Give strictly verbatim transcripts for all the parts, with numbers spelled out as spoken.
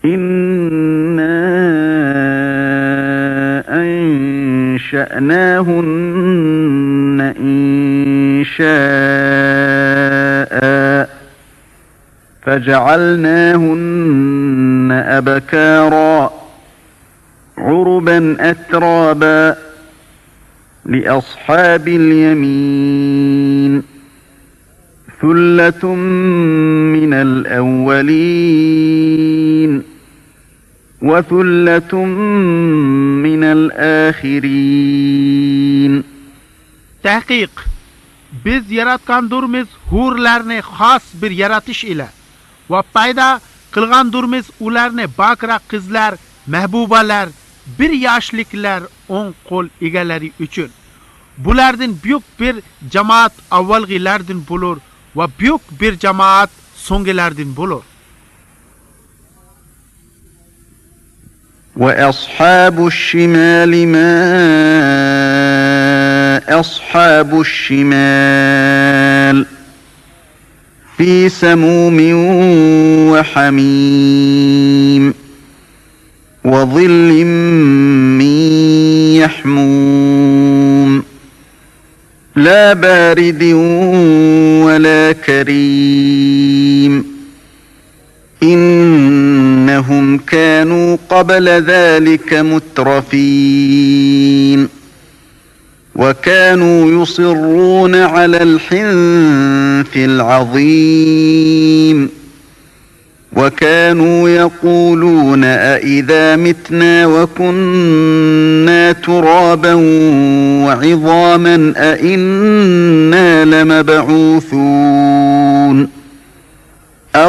إنا أنشأناهن إنشاء فجعلناهن أبكارا عربا أترابا لأصحاب اليمين ثلة من الأولين وثلة من الآخرين. Tahqiq, biz yaratgandurmiz hurlarni xos bir yaratish ila va paydo qilgandurmiz ularni bakra qizlar, mahbubalar, bir yoshliklar, o'ng qo'l egalari uchun. Bulardan büyük bir jamoat avvalgilardan bo'lur va büyük bir jamoat so'nggilardan bo'lur. وأصحاب الشمال ما أصحاب الشمال في سموم وحميم وظل من يحموم لا بارد ولا كريم إنهم كانوا قبل ذلك مترفين وكانوا يصرون على الحنث العظيم وكانوا يقولون أئذا متنا وكنا ترابا وعظاما أئنا لمبعوثون أو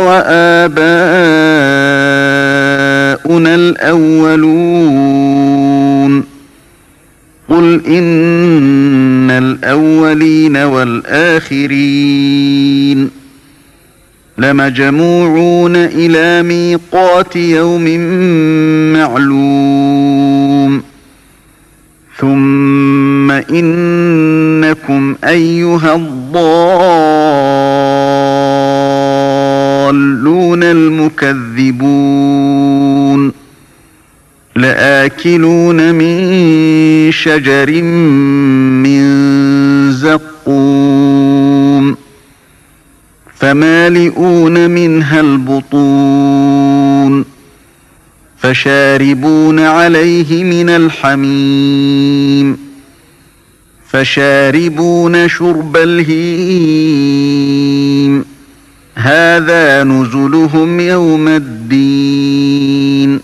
آباؤنا الأولون قل إن الأولين والآخرين لمجموعون إلى ميقات يوم معلوم ثم إنكم أيها الضالون المكذبون لآكلون من شجر من زقوم فمالئون منها البطون فشاربون عليه من الحميم فشاربون شرب الهيم هذا نزلهم يوم الدين.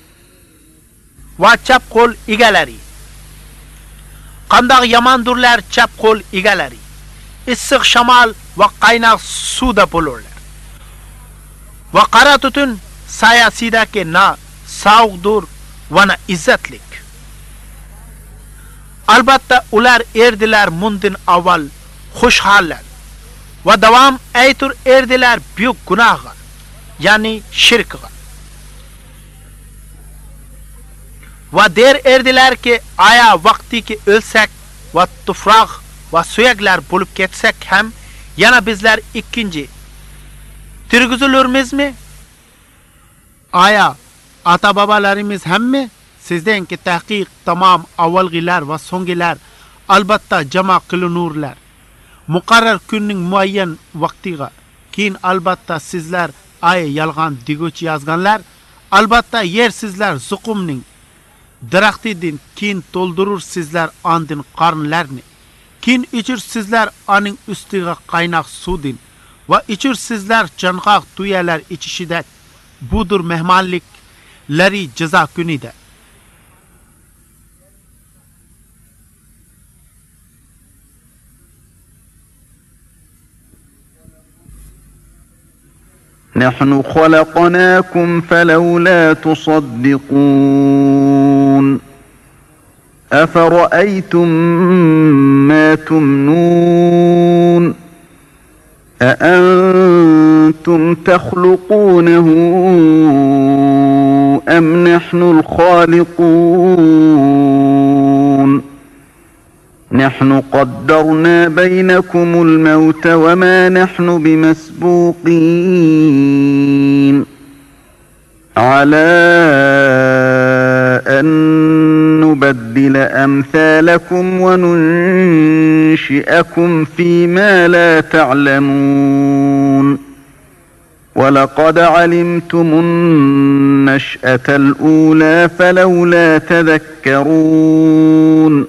Va chap qo'l egalari. Qandoq yomandurlar chap qo'l egalari. Issiq shamol va qaynoq suvda bo'lurlar. Va qara tutun sayasidagi na sovuqdur va na izzatlik. Albatta ular erdilar mundan avval xushhallar va davom aytur erdilar büyük gunohga, ya'ni shirkga. Va der erdilar ki aya vaqti ki ölsak va tufroq va suyaklar bo'lib ketsak ham yana bizlar ikkinchi tirgizilurmizmi? Aya ata babalarimiz hammi sizdan ki tahqiq tamam avvalgilar va so'nggilar albatta jama qilinurlar. Muqarrar kunning muayyan vaqtiga keyin albatta sizlar ay yalg'on deguchi yozganlar albatta yer sizlar zuqumning daraxtidan keyin to'ldirur sizlar andin qarnlarni. Keyin ichir sizlar aning ustiga qaynoq suvdin va ichir sizlar chanqoq tuyalar ichishida. Budur mehmonliklari jazo kunida. نحن خلقناكم فلولا تصدقون أفرأيتم ما تمنون أأنتم تخلقونه أم نحن الخالقون نحن قدرنا بينكم الموت وما نحن بمسبوقين على أن نبدل أمثالكم وننشئكم فيما لا تعلمون ولقد علمتم النشأة الأولى فلولا تذكرون.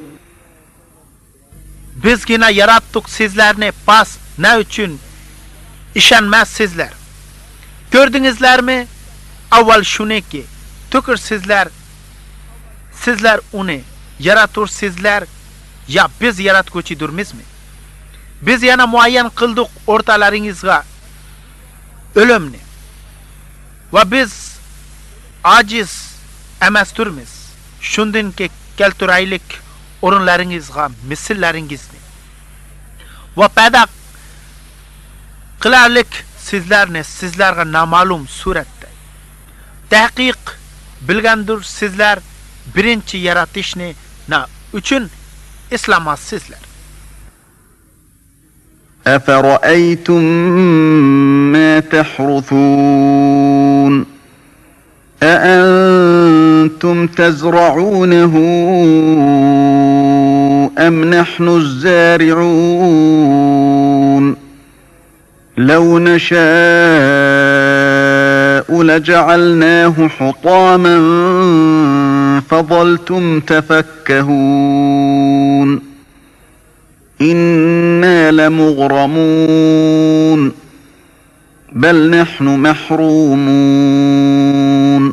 Biz yine yarattık sizlerni pas ne üçün işenmez sizler. Gördünüzler mi? Avval şunu ki tükür sizler sizler onu yaratır sizler ya biz yaratgıçıdırmız mı? Biz yana muayyen kıldık ortalarınızga ölümni ve biz aciz emesturmiz. Şundin ki kelturaylık orunlarınızga misilleringizni ve peyda kılarlık sizlerni sizlerge namalum surette tahqiq bilgandur sizler birinci yaratışni na üçün İslam'a sizler. أفرأيتم ما تحرثون أأنتم تزرعونه أم نحن الزارعون لو نشاء لجعلناه حطاما فظلتم تفكهون إنا لمغرمون بل نحن محرومون.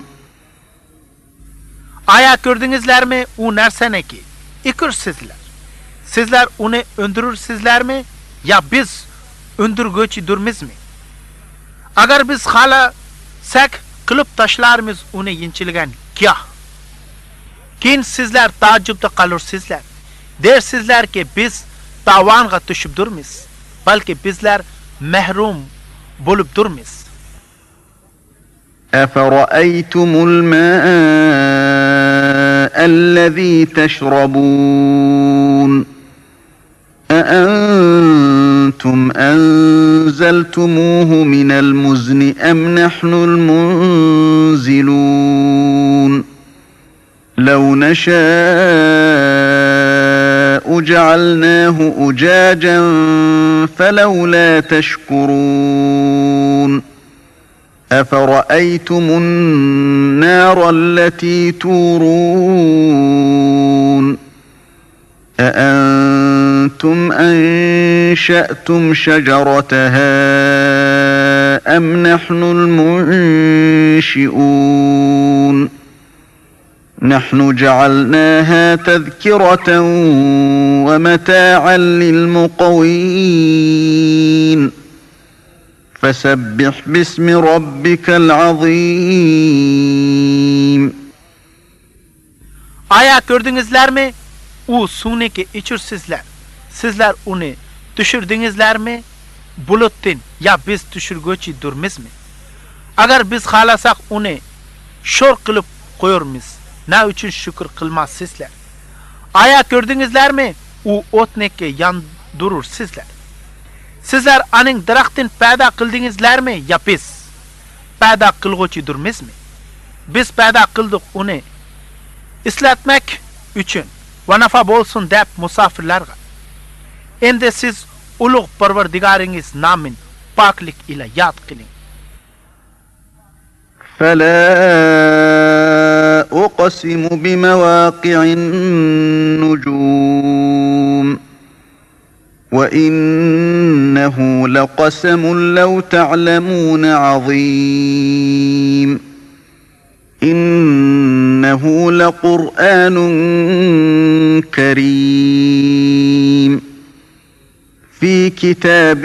Aya gördünüzler mi? O nersene ki ikir sizler. Sizler onu öndürür sizler mi? Ya biz öndürgöçü durmaz mı? Agar biz hala sek kılıp taşlarımız onu yinçilgen kya? Kin sizler tacibde kalır sizler. Der sizler ki biz tavanğa düşüp durmaz. Belki bizler mehrum bulup durmaz. أفرأيتم الماء الذي تشربون أأنتم أنزلتموه من المزن أم نحن المنزلون لو نشاء جعلناه أجاجا فلولا تشكرون أفرأيتم النار التي تورون أأنتم أنشأتم شجرتها أم نحن المنشئون نحن جعلناها تذكرة ومتاعا للمقوين فسبح باسم ربك العظيم. Aya gördünüzler mi? O suneki içir sizler. Sizler onu düşürdünüzler mi? Buluttin ya biz düşürgöçü durmaz mı? Agar biz halasak onu şor kılıp koyurmuz. Ne için şükür kılmaz sizler. Aya gördünüzler mi? O otneki yandırır sizler. Sizler anın daraxtin payda kıldınızlar mı? Ya biz payda kılgıçı durmaz mı? Biz payda kıldık onu islatmak üçün ve nafa bolsun dep musafirlerge. Endi siz ulug parvardigarınız namın paklik ile yad kılın. فلا أقسم بمواقع النجوم وإنه لقسم لو تعلمون عظيم إنه لقرآن كريم في كتاب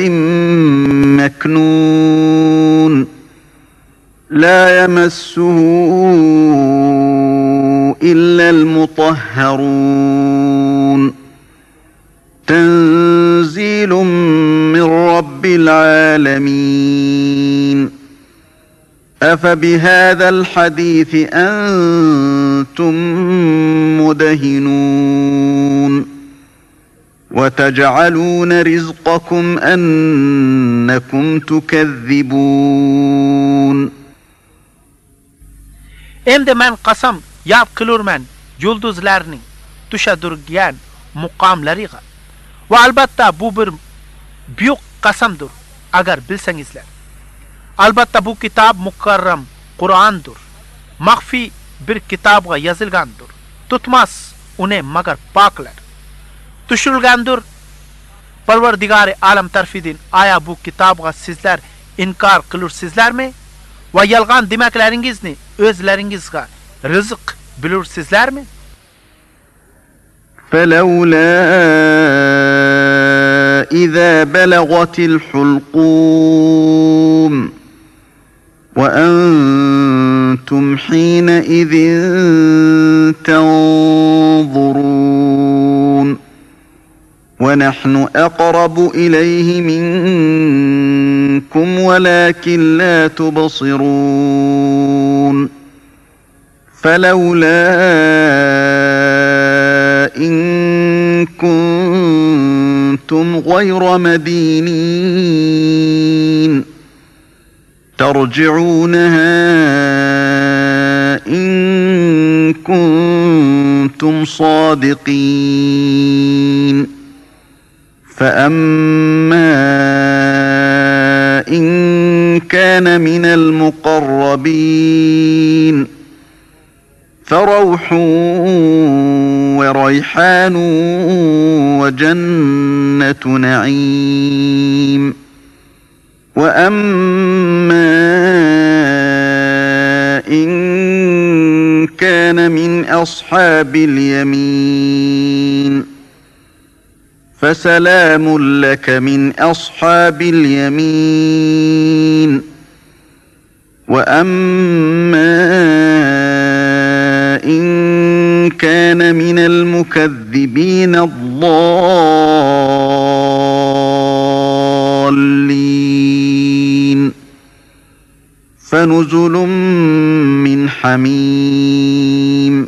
مكنون لا يمسه إلا المطهرون تنزيل من رب العالمين أفبهذا الحديث أنتم مدهنون وتجعلون رزقكم أنكم تكذبون. Endi men qasam yod qilurman yulduzlarning tushadurgan muqomlariga. Va albatta bu bir buyuk qasamdir agar bilsangizlar. Albatta bu kitob mukarram Qur'ondir. Maxfiy bir kitobga yozilgandir. Tutmas uni magar poklar. Tushirilgandir. Parvardigori alam tarafidan aya bu kitobga sizlar inkor qilursizlarmi? Va yolg'on demaklaringizni o'zlaringizga rizq bilursizlarmi? فلولا إذا بلغت الحلقوم وأنتم حينئذ تنظرون ونحن أقرب إليه منكم ولكن لا تبصرون فلولا إن كنتم غير مدينين ترجعونها إن كنتم صادقين فأما إن كان من المقربين فروح وريحان وجنة نعيم وأما إن كان من أصحاب اليمين فسلام لك من أصحاب اليمين وأما إن كان من المكذبين الضالين فنزل من حميم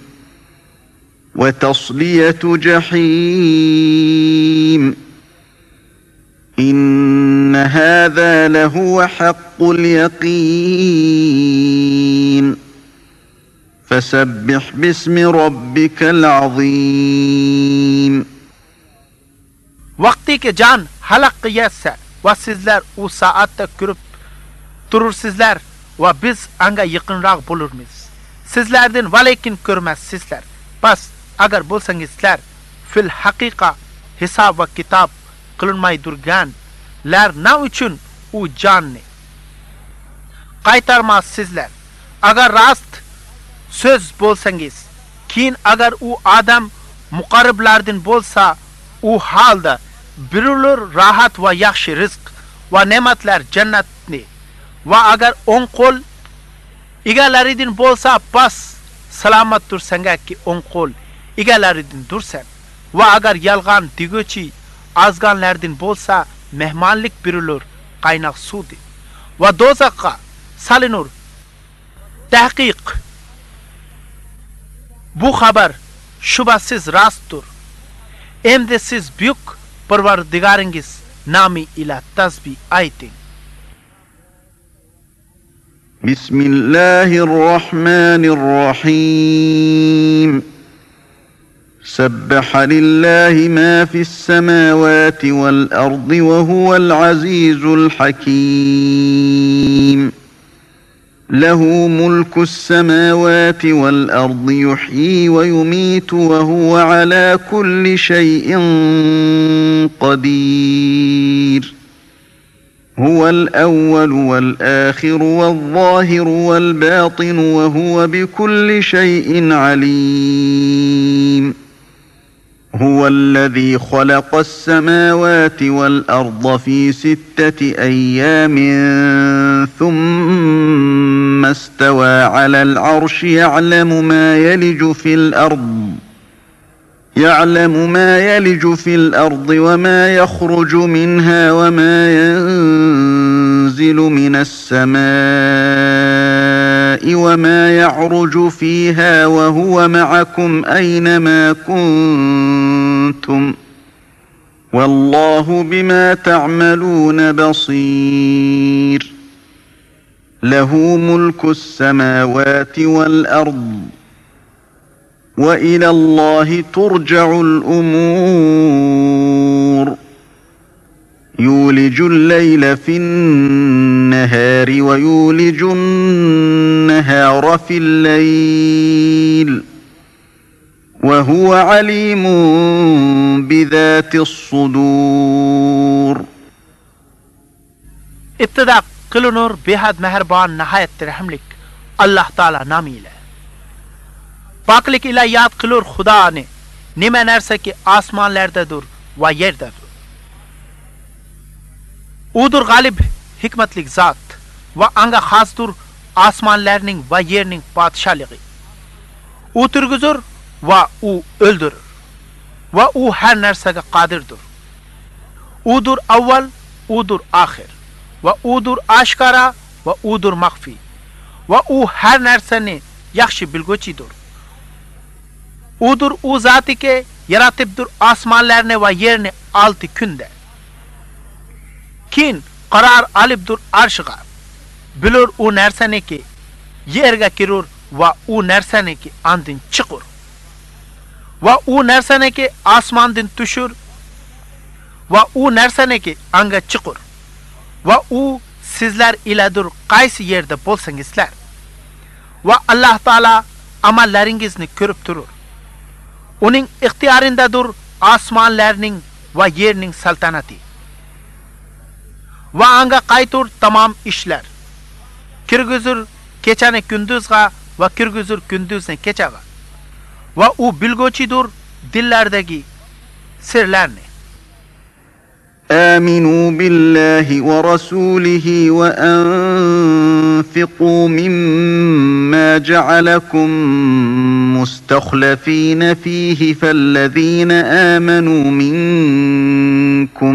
وتصلية جحيم إن هذا لهو حق اليقين فسبح باسم ربك العظيم Vaqti ki can halaq yetsa va sizlar u saatda ko'rib turursizlar va biz anga yaqinroq bo'lurmiz. Sizlardan valekin ko'rmassizlar. Bas agar bo'lsangizlar fil haqiqa hisob va kitob qilinmay turganlar na uchun u jonni qaytarmassizlar. Agar rost söz bo'lsangiz, keyin agar u odam muqarriblardan bo'lsa, u holda birulur rahat va yaxshi rizq va ne'matlar jannatni va agar o'ng qo'l egalaridan bo'lsa, bas salomat tursangaki o'ng qo'l egalaridan tursan va agar yolg'on deguchi azganlardan bo'lsa, mehmonlik birulur qaynoq suvdi va do'zaxga salinur. Tahqiq bu xabar shubhasiz rostdir. Endi siz buyuk Parvardigoringiz nomi ila tasbih ayting. Bismillahir Rahmanir Rahim. Sabbaha lillahi ma fis samawati wal ardi wa huwal azizul hakim. له ملك السماوات والأرض يحيي ويميت وهو على كل شيء قدير هو الأول والآخر والظاهر والباطن وهو بكل شيء عليم هو الذي خلق السماوات والأرض في ستة أيام ثم استوى على العرش يعلم ما يلج في الأرض يعلم ما يلج في الأرض وما يخرج منها وما ينزل من السماء وما يعرج فيها وهو معكم أينما كنتم والله بما تعملون بصير له ملك السماوات والأرض وإلى الله ترجع الأمور يولج الليل في النهار ويولج النهار في الليل وهو عليم بذات الصدور. ابتدا قلنور बेहद मेहरबान नहायत रहमलिक अल्लाह ताला नामी ile. Paklik ilahiyat kılır Huda ne nime nerse ki asmanlardadır ve yerdedir. Udur galip hikmetlik zat ve anga hastur asmanlarının ve yerinin padişahlığı. U türgüzür ve u öldürür. Ve u her nersege kadirdir. Udur evvel, udur ahir. Ve udur aşkara ve udur makfi. Ve u her nerseni yakşı bilgoçidir. Udur u zati ke yaratibdur asmanlarını ve yerini altı künde. Kin karar alibdur arşıga. Bilur u nersene ki yerge kirur ve u nersene ki andin çıkur. Ve u nersene ki asmandin tuşur. Ve u nersene ki anga çıkur. Ve u sizler iledur kaysi yerde bolsangisler. Ve Allah Teala amallarıngizni körüp durur. Onun ihtiyarındadır asmanlarının ve yerinin saltanati. Ve anga kaytur tamam işler. Kirgüzür keçane gündüzga ve kirgüzür gündüzne keçaga. Ve o bilgoçidur dillerdeki sirlerini. آمنوا بالله ورسوله وأنفقوا مما جعلكم مستخلفين فيه فالذين آمنوا منكم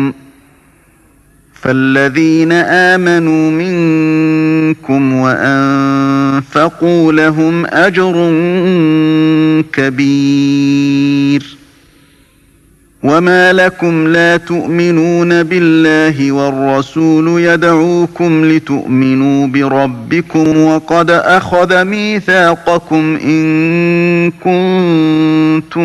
فالذين آمنوا منكم وأنفقوا لهم أجر كبير وما لكم لا تؤمنون بالله والرسول يدعوكم لتؤمنوا بربكم وقد أخذ ميثاقكم إن كنتم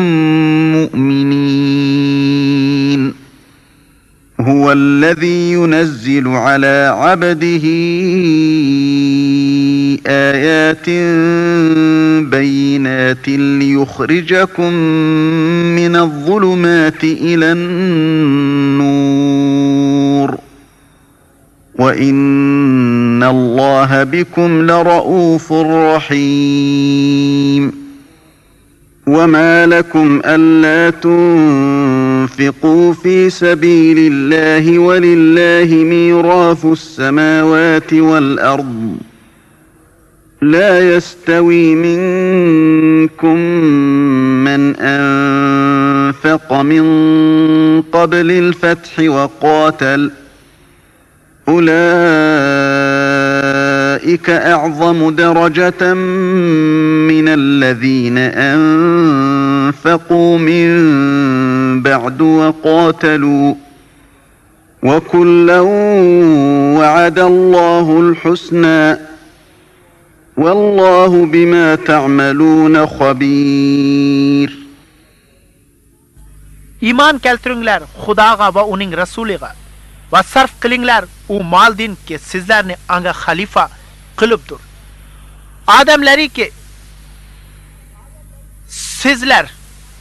مؤمنين هو الذي ينزل على عبده آيات بينات ليخرجكم من الظلمات إلى النور وإن الله بكم لرؤوف رحيم. وما لكم ألا تنفقوا في سبيل الله ولله ميراث السماوات والأرض لا يستوي منكم من أنفق من قبل الفتح وقاتل أولئك أعظم درجة من الذين أنفقوا من بعد وقاتلوا وكلا وعد الله الحسنى والله بما تعملون خبير. İman keltiringler Xudaga ve onun Resulüga ve sarf kılinglar o mal din ki sizlerini anga halifa kılıptur. Ademleri ki sizler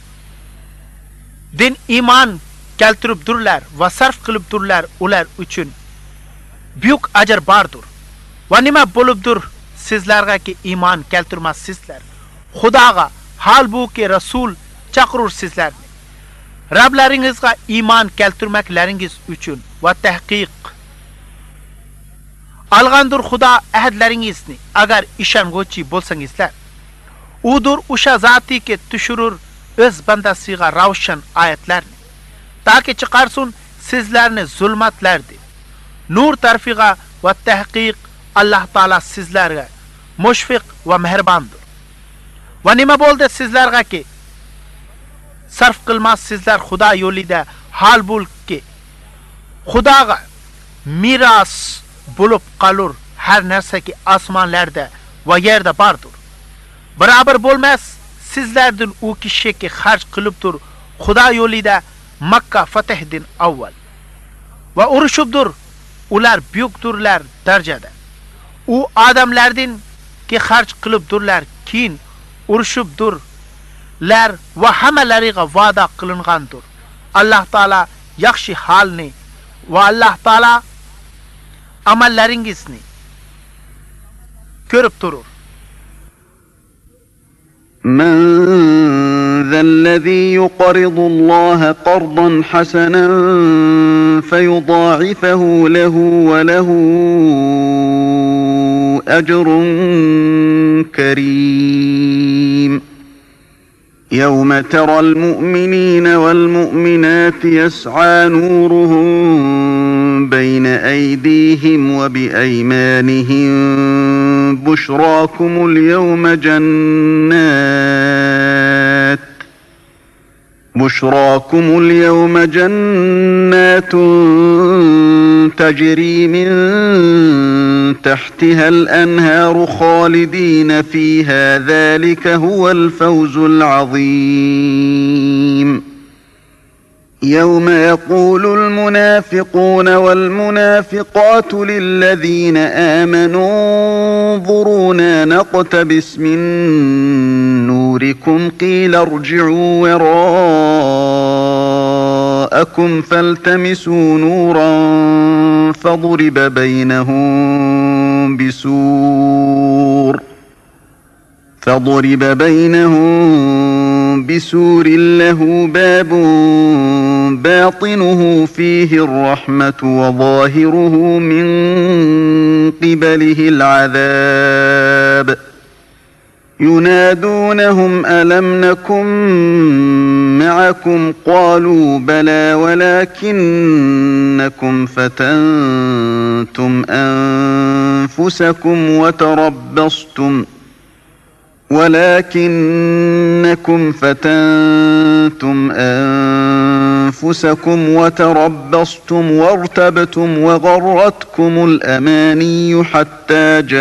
din iman keltirip durlar ve sarf kılıp durlar ular üçün büyük acar bardır. Ve nima bolupdur sizlerge ki iman keltirmez sizler. Xudaga halbuki Resul çakırır sizlerini. Rablaringizga iman keltirmekleringiz üçün ve tahqiq algandır Xuda ahadlaringizni agar ishonguchi bolsangizlar. Udur usha zati ki tushurur öz bandasiga ravshan oyatlarni taki chiqarsun sizlarni zulmatlardi nur tarfiga ve tahqiq Allah Taala sizlarga mushfiq ve mehribondir. Ve nima bo'ldi sizlarga ki sarf qilmas sizlar Xudo yo'lida halbuki Xudoga miros bo'lib qolur her narsa ki osmonlarda va yerda bordir. Barobar bo'lmas sizlardan u kishi ki xarj qilibdir Xudo yo'lida Makka fathidan avval va urushibdir. Ular buyukdirlar darajada. U odamlardan ki xarj qilibdirlar, keyin urushibdirlar va hammalariga va'da qilingandir. Alloh taolo yaxshi holni va Alloh taolo amallaringizni ko'rib turur. من ذا الذي يقرض الله قرضا حسنا فيضاعفه له وله أجر كريم يوم ترى المؤمنين والمؤمنات يسعى نورهم بين أيديهم وبأيمانهم بشراكم اليوم جنات بشراكم اليوم جنات تجري من تحتها الأنهار خالدين فيها ذلك هو الفوز العظيم يوم يقول المنافقون والمنافقات للذين آمنوا انظرونا نقتبس من نوركم قيل ارجعوا وراءكم فالتمسوا نورا فضرب بينهم بسور فضرب بينهم بسور له باب باطنه فيه الرحمة وظاهره من قبله العذاب ينادونهم ألم نكن معكم قالوا بلى ولكنكم فتنتم أنفسكم وتربصتم ولكنكم فتنتم أنفسكم وتربصتم وارتبتم وغرتكم الأماني حتى جاء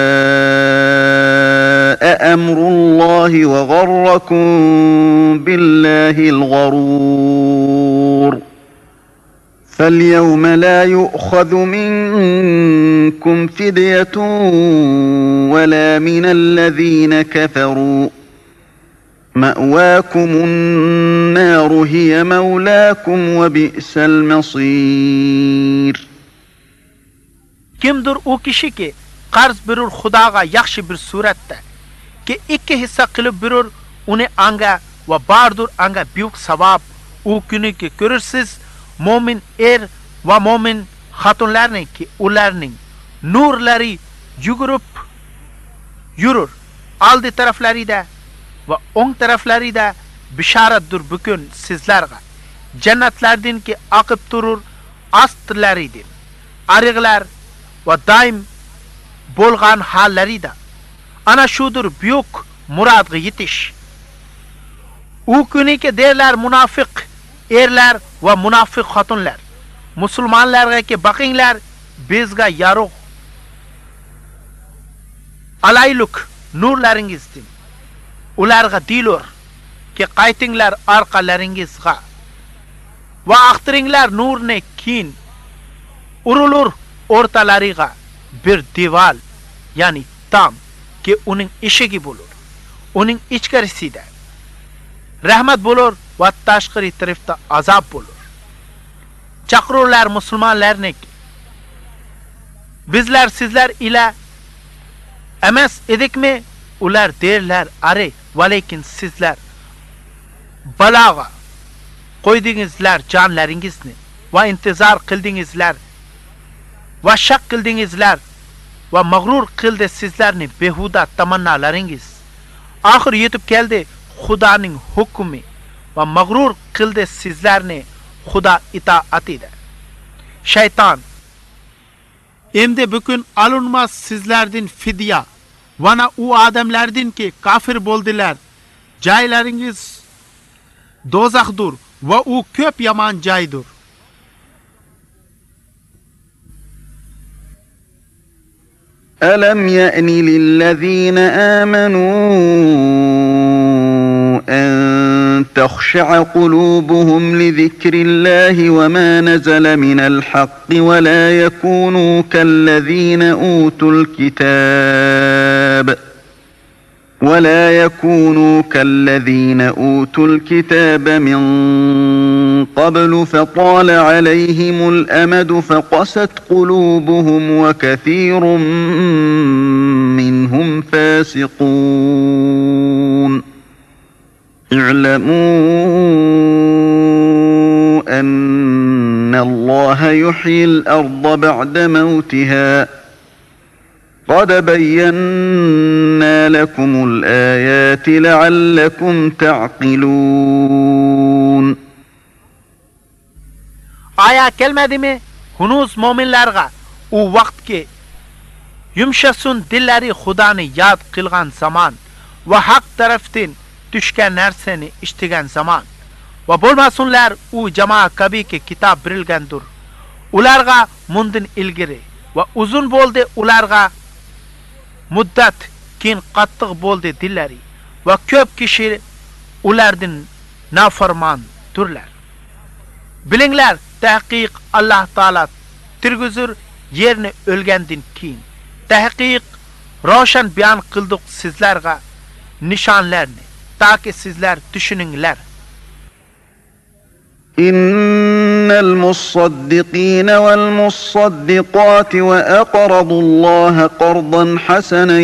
أمر الله وغركم بالله الغرور فاليوم لا يؤخذ منكم فدية ولا من الذين كفروا مأواكم النار هي مولاكم وبئس المصير Kimdir o kishi ki qarz berur Xudoga yaxshi bir suratda ki ikki hissa qilib berur uni anga va bardur anga buyuk savob u kuni ki ko'rsiz mo'min er va mo'min xotinlarning ki ularning nurlari yugurib yurur oldi taraflarida va o'ng taraflarida bishoratdir bugun sizlarga jannatlardan ki oqib turur astlaridan ariqlar va doim bo'lgan hollarida ana shudir buyuk murodga yetish u kuni ki derlar munofiq erlar va munofiq xotinlar musulmonlarga ki baqinglar bizga yorug' alayluk nurlaringizdan ularga dilur ki qaytinglar orqalaringizga va axtiringlar nurni keyin urulur o'rtalariga bir devor ya'ni tam ki uning eshigi bo'lur uning ichkarisida rahmat bo'lur va tashqari tarafda azob bo'lur chaqirurlar musulmonlarni bizlar sizlar ila emas edikmi ular derlar are va lekin sizlar balog'a qo'ydingizlar jonlaringizni va intizor qildingizlar va shak qildingizlar va mag'rur qildi sizlarni behuda tamannolaringiz oxir yetib keldi Xudoning hukmi va mag'rur qildi sizlarni Xudo itoatida shayton endi bugun alınmaz sizlardan fidya vana u odamlardan ki kafir bo'ldilar joylaringiz do'zaxdir va u ko'p yomon joydir ألم يأن للذين آمنوا أن تخشع قلوبهم لذكر الله وما نزل من الحق ولا يكونوا كالذين أوتوا الكتاب ولا يكونوا كالذين أوتوا الكتاب من قبل فطال عليهم الأمد فقست قلوبهم وكثير منهم فاسقون اعلموا أن الله يحيي الأرض بعد موتها قد بينا لكم الآيات لعلكم تعقلون. Aya gelmedi mi? Hunuz mominlarga u vaqtki yumshasun dillari Xudoni yod qilgan zaman va haq tarafdan tushgan narsani eshitgan zaman va bo'lmasunlar u jamoa kabiki kitob berilgandir. Ularga mundan ilgari va uzun bo'ldi ularga muddat keyin qattiq bo'ldi dillari va ko'p kishi ulardan nafarmondirlar. Bilinglar, tahqiq Alloh taolo tirgizur yerni o'lgandan keyin. Tahqiq roshan bayon qildik sizlarga nishonlarni, taki sizlar tushuninglar. إن المصدقين والمصدقات وأقرضوا الله قرضا حسنا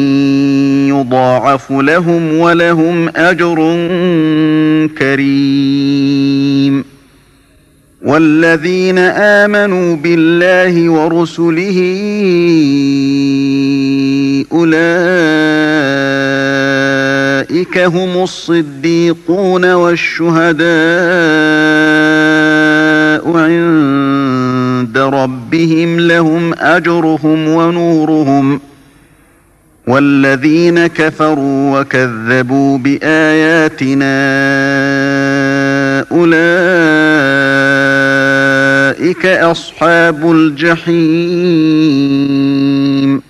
يضاعف لهم ولهم أجر كريم والذين آمنوا بالله ورسله أولئك هم الصديقون والشهداء عند ربهم لهم أجرهم ونورهم والذين كفروا وكذبوا بآياتنا أولئك أصحاب الجحيم.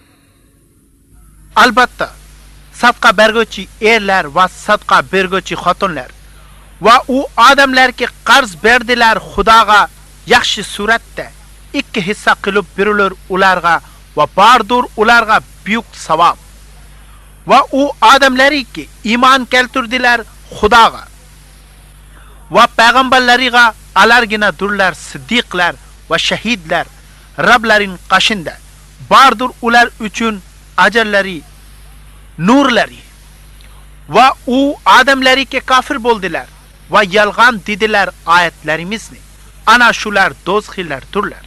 Albatta sadqa berguvchi erlar va sadqa berguvchi xotinlar va u odamlarga qarz berdilar Xudoga yaxshi suratda ikki hissa qilib berilur ularga va bardur ularga buyuk savob va u odamlarga iymon keltirdilar Xudoga va payg'ambarlariga alargina durlar siddiqlar va shahidlar Roblaring qashinda bardur ular uchun ajrlari nurlari va u odamlarga kafir bo'ldilar va yolg'on dedilar oyatlarimizni ana shular do'zaxlardirlar.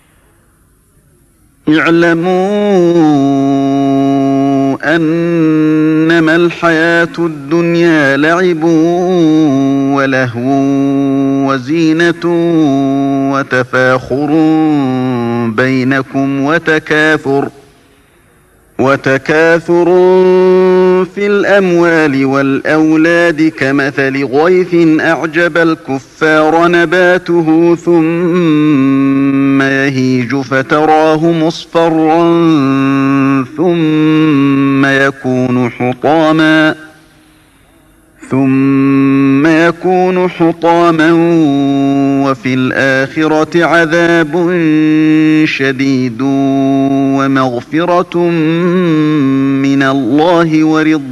اعلموا أنما الحياة الدنيا لعب ولهو وزينة وتفاخر بينكم وتكاثر وتكاثر في الأموال والأولاد كمثل غيث أعجب الكفار نباته ثم يهيج فتراه مصفرا ثم يكون حطاما ثم يكون حطاما وفي الآخرة عذاب شديد ومغفرة من الله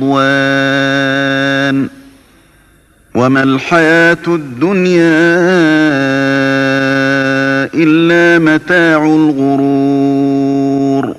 ورضوان وما الحياة الدنيا إلا متاع الغرور.